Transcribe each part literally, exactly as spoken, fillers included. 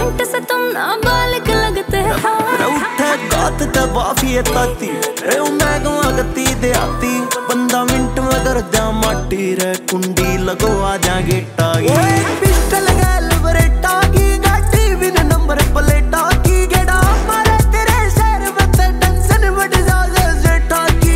Saint से तुम नाबालिग लगते हो। उठे गात दबाफी ताती रे मैं गवा गती दे आती बंदा मिनट में कर जा माटी रे कुंडी लगो आ जा गेटा ओए पिस्टल गैल बरेटा की गाड़ी बिन नंबर प्लेटा की गेड़ा मारे तेरे शहर में ते टेंशन बढ़ जा जेठा की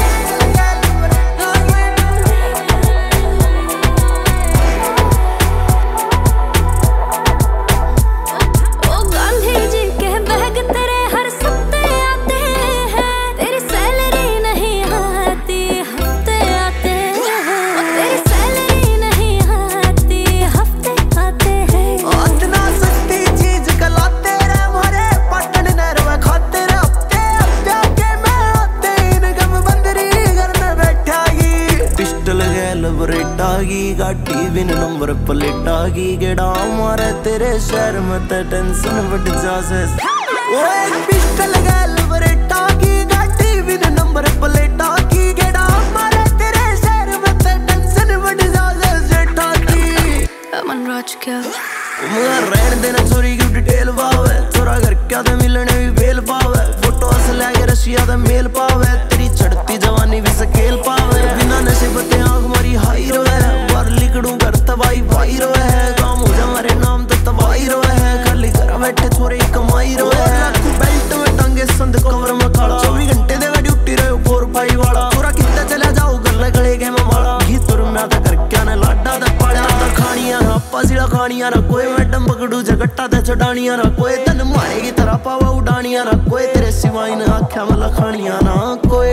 ओ गांधी जी के बैग तेरे हर सप्ते आते हैं, तेरी सैलरी नहीं आती हफ्ते आते हैं, तेरी सैलरी नहीं आती हफ्ते आते हैं। इतना सस्ती चीज कलाते रे मारे पटन नरवा खाते रे हफ्ते हफ्ते के मैं आते इनकम बंदरी घर में बैठागी पिस्टल गैल बरेटा की गाड़ी बिन नंबर प्लेटा की गेड़ा मारे तेरे शहर में ते टेंशन बढ़ जा से ओए पिस्टल गैल बरेटा की गाड़ी बिन नंबर प्लेटा की गेड़ा मारे तेरे शहर में ते टेंशन बढ़ जा से जेठा की अमन राज क्या मगर रहन देना चोरी की डिटेल पावे चोरा घर क्या दे मिलने भी बेल पावे फोटो असले के रशिया दे मेल पावे तेरी चढ़ती जवानी भी स्केल पावे बिना नशे बते आंख मारी हाई रोए बार लिखड़ू घर तबाई भाई रोए काम हो जा हमारे नाम तो तबाई रोए खाली घर बैठे छोरे कमाई रोए बेल्ट में टांगे संद कवर में खड़ा चौबीस घंटे दे ड्यूटी रहे फोर फाइव वाला छोरा कितना चला जाओ गले गले के में वाला घी तुर में आता कर क्या ना लाडा दा पाड़ा दा खानियां ना पसीला खानियां ना कोई मैडम पकड़ू जगट्टा ते छडानियां ना कोई तन मारेगी तरह पावा उड़ानियां ना कोई तेरे सिवाय ना आख्या मला खानियां ना कोई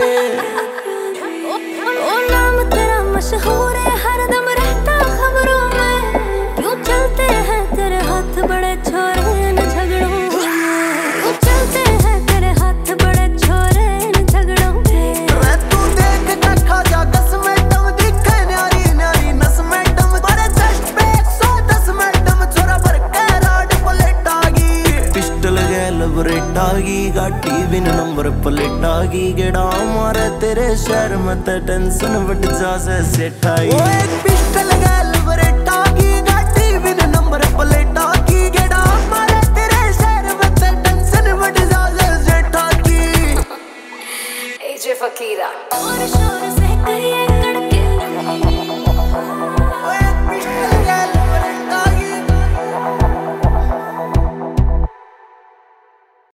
ओ नाम तेरा मशहूर है हरदम रहता खबरों में, क्यों चलते हैं तेरे हाथ बड़े छोरे न झगड़ों में, क्यों चलते हैं तेरे हाथ बड़े छोरे न झगड़ों में। मैं तू देख के खा जा दस मैडम दिखे न्यारी न्यारी नस मैडम पर जस्ट पे एक सौ दस मैडम छोरा भर के राड प्लेटा की पिस्टल गैल बरेटा की गाड़ी बिन नंबर प्लेटा की गेड़ा मारे तेरे शहर में ते टेंशन बढ़ जा से सेठा